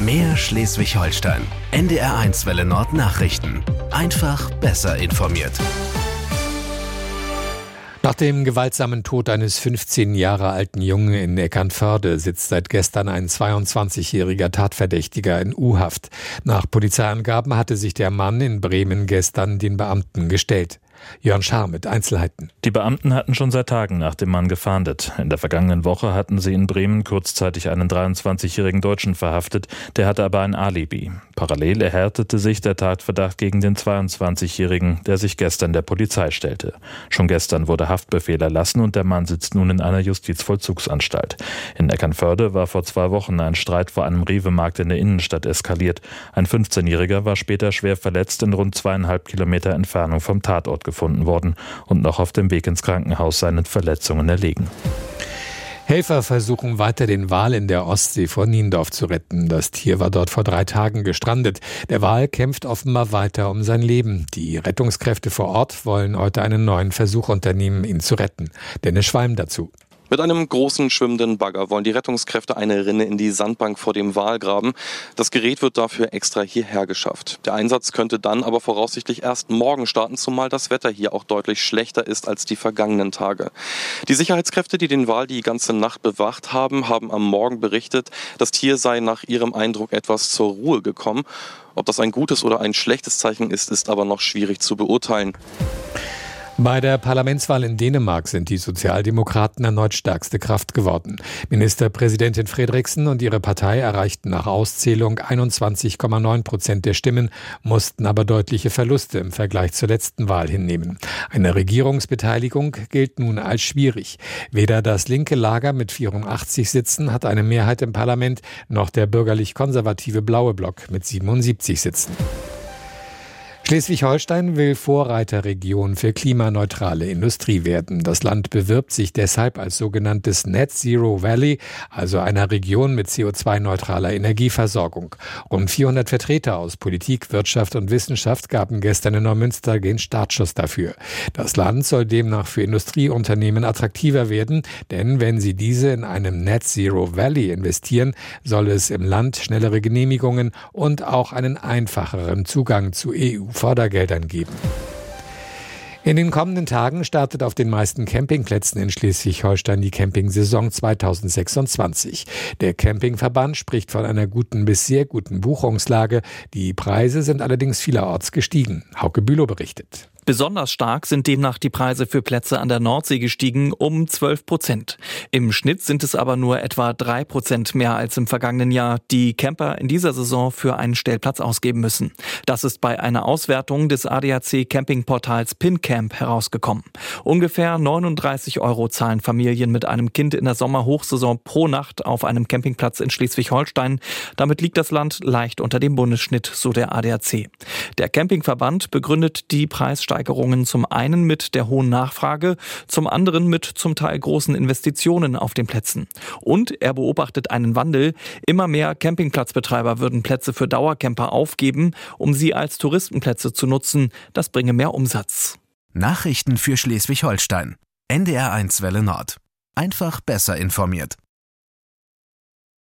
Mehr Schleswig-Holstein. NDR1 Welle Nord Nachrichten. Einfach besser informiert. Nach dem gewaltsamen Tod eines 15 Jahre alten Jungen in Eckernförde sitzt seit gestern ein 22-jähriger Tatverdächtiger in U-Haft. Nach Polizeiangaben hatte sich der Mann in Bremen gestern den Beamten gestellt. Jörn Schaar mit Einzelheiten. Die Beamten hatten schon seit Tagen nach dem Mann gefahndet. In der vergangenen Woche hatten sie in Bremen kurzzeitig einen 23-jährigen Deutschen verhaftet, der hatte aber ein Alibi. Parallel erhärtete sich der Tatverdacht gegen den 22-jährigen, der sich gestern der Polizei stellte. Schon gestern wurde Haftbefehl erlassen und der Mann sitzt nun in einer Justizvollzugsanstalt. In Eckernförde war vor 2 Wochen ein Streit vor einem Rewe-Markt in der Innenstadt eskaliert. Ein 15-jähriger war später schwer verletzt in rund 2,5 Kilometer Entfernung vom Tatort gefunden worden und noch auf dem Weg ins Krankenhaus seinen Verletzungen erlegen. Helfer versuchen weiter, den Wal in der Ostsee vor Niendorf zu retten. Das Tier war dort vor 3 Tagen gestrandet. Der Wal kämpft offenbar weiter um sein Leben. Die Rettungskräfte vor Ort wollen heute einen neuen Versuch unternehmen, ihn zu retten. Dennis Schwalm dazu. Mit einem großen schwimmenden Bagger wollen die Rettungskräfte eine Rinne in die Sandbank vor dem Wal graben. Das Gerät wird dafür extra hierher geschafft. Der Einsatz könnte dann aber voraussichtlich erst morgen starten, zumal das Wetter hier auch deutlich schlechter ist als die vergangenen Tage. Die Sicherheitskräfte, die den Wal die ganze Nacht bewacht haben, haben am Morgen berichtet, das Tier sei nach ihrem Eindruck etwas zur Ruhe gekommen. Ob das ein gutes oder ein schlechtes Zeichen ist aber noch schwierig zu beurteilen. Bei der Parlamentswahl in Dänemark sind die Sozialdemokraten erneut stärkste Kraft geworden. Ministerpräsidentin Frederiksen und ihre Partei erreichten nach Auszählung 21,9% der Stimmen, mussten aber deutliche Verluste im Vergleich zur letzten Wahl hinnehmen. Eine Regierungsbeteiligung gilt nun als schwierig. Weder das linke Lager mit 84 Sitzen hat eine Mehrheit im Parlament, noch der bürgerlich-konservative Blaue Block mit 77 Sitzen. Schleswig-Holstein will Vorreiterregion für klimaneutrale Industrie werden. Das Land bewirbt sich deshalb als sogenanntes Net Zero Valley, also einer Region mit CO2-neutraler Energieversorgung. Rund 400 Vertreter aus Politik, Wirtschaft und Wissenschaft gaben gestern in Neumünster den Startschuss dafür. Das Land soll demnach für Industrieunternehmen attraktiver werden, denn wenn sie diese in einem Net Zero Valley investieren, soll es im Land schnellere Genehmigungen und auch einen einfacheren Zugang zu EU-Fördergeldern geben. In den kommenden Tagen startet auf den meisten Campingplätzen in Schleswig-Holstein die Campingsaison 2026. Der Campingverband spricht von einer guten bis sehr guten Buchungslage. Die Preise sind allerdings vielerorts gestiegen. Hauke Bülow berichtet. Besonders stark sind demnach die Preise für Plätze an der Nordsee gestiegen, um 12%. Im Schnitt sind es aber nur etwa 3% mehr als im vergangenen Jahr, die Camper in dieser Saison für einen Stellplatz ausgeben müssen. Das ist bei einer Auswertung des ADAC-Campingportals PinCamp herausgekommen. Ungefähr 39 € zahlen Familien mit einem Kind in der Sommerhochsaison pro Nacht auf einem Campingplatz in Schleswig-Holstein. Damit liegt das Land leicht unter dem Bundesschnitt, so der ADAC. Der Campingverband begründet die Preissteigerungen zum einen mit der hohen Nachfrage, zum anderen mit zum Teil großen Investitionen auf den Plätzen. Und er beobachtet einen Wandel. Immer mehr Campingplatzbetreiber würden Plätze für Dauercamper aufgeben, um sie als Touristenplätze zu nutzen. Das bringe mehr Umsatz. Nachrichten für Schleswig-Holstein. NDR1 Welle Nord. Einfach besser informiert.